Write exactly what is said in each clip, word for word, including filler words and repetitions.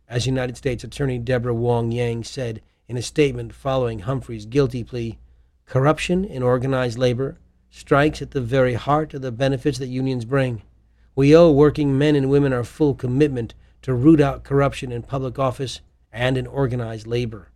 As United States Attorney Deborah Wong Yang said in a statement following Humphrey's guilty plea, corruption in organized labor strikes at the very heart of the benefits that unions bring. We owe working men and women our full commitment to root out corruption in public office and in organized labor.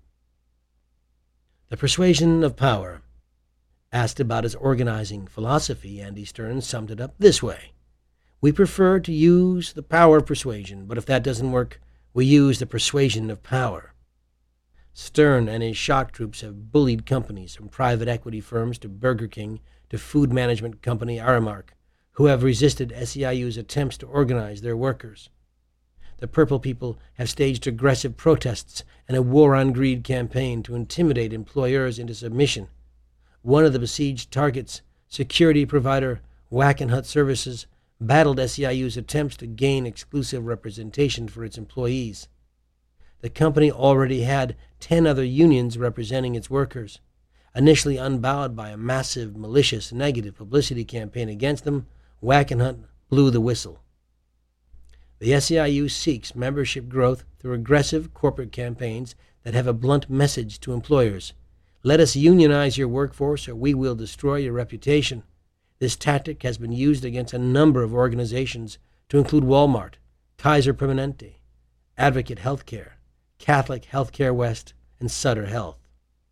The persuasion of power. Asked about his organizing philosophy, Andy Stern summed it up this way: "We prefer to use the power of persuasion, but if that doesn't work, we use the persuasion of power." Stern and his shock troops have bullied companies from private equity firms to Burger King to food management company Aramark, who have resisted S E I U's attempts to organize their workers. The Purple People have staged aggressive protests and a war on greed campaign to intimidate employers into submission. One of the besieged targets, security provider Wackenhut Services, battled S E I U's attempts to gain exclusive representation for its employees. The company already had ten other unions representing its workers. Initially unbowed by a massive, malicious, negative publicity campaign against them, Wackenhut blew the whistle. The S E I U seeks membership growth through aggressive corporate campaigns that have a blunt message to employers. Let us unionize your workforce or we will destroy your reputation. This tactic has been used against a number of organizations, to include Walmart, Kaiser Permanente, Advocate Healthcare, Catholic Healthcare West, and Sutter Health.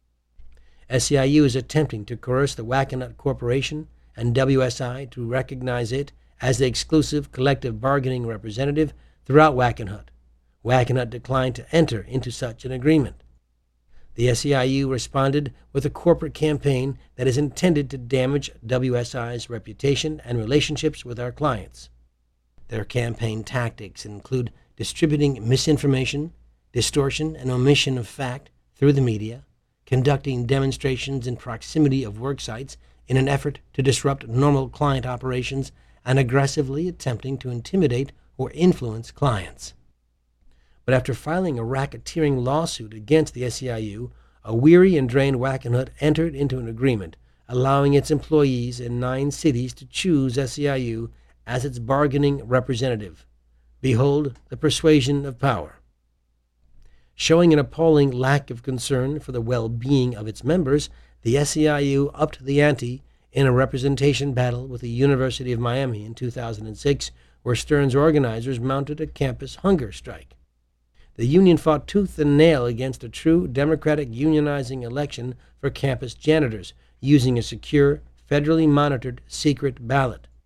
S E I U is attempting to coerce the Wackenhut Corporation and W S I to recognize it as the exclusive collective bargaining representative throughout Wackenhut. Wackenhut declined to enter into such an agreement. The S E I U responded with a corporate campaign that is intended to damage W S I's reputation and relationships with our clients. Their campaign tactics include distributing misinformation, distortion and omission of fact through the media, conducting demonstrations in proximity of work sites in an effort to disrupt normal client operations, and aggressively attempting to intimidate or influence clients. But after filing a racketeering lawsuit against the S E I U, a weary and drained Wackenhut entered into an agreement allowing its employees in nine cities to choose S E I U as its bargaining representative. Behold the persuasion of power. Showing an appalling lack of concern for the well-being of its members, the S E I U upped the ante in a representation battle with the University of Miami in two thousand six, where Stern's organizers mounted a campus hunger strike. The union fought tooth and nail against a true democratic unionizing election for campus janitors, using a secure, federally monitored secret ballot.